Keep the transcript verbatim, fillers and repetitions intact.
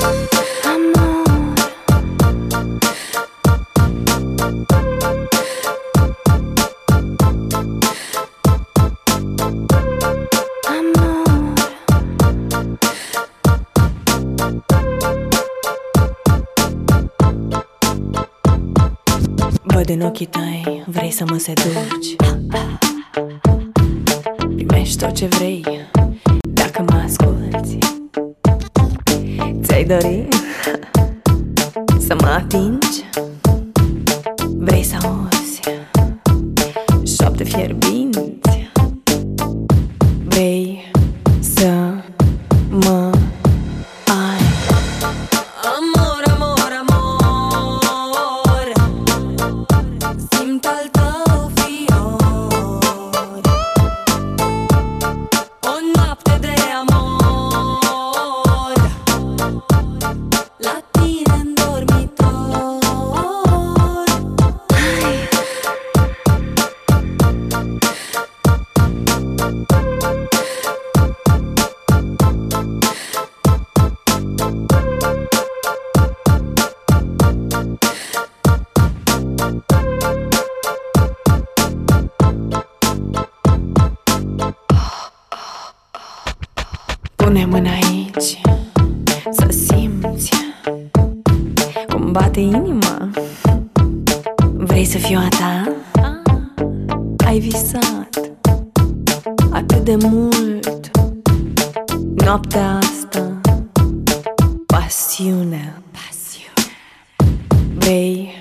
Văd în ochii tăi, vrei să mă seduci. Primești tot ce vrei, dacă mă asculți. Ți-ai dori să mă atingi? Vrei să auzi șoapte fierbinți? Vrei să mă ai? Amor, amor, amor, simt al tău fior. O noapte de amor la tine în dormitor. Pune mâna aici să simți cum bate inima. Vrei să fiu a ta? Ai visat atât de mult noaptea asta. Pasiune, pasiune. Vrei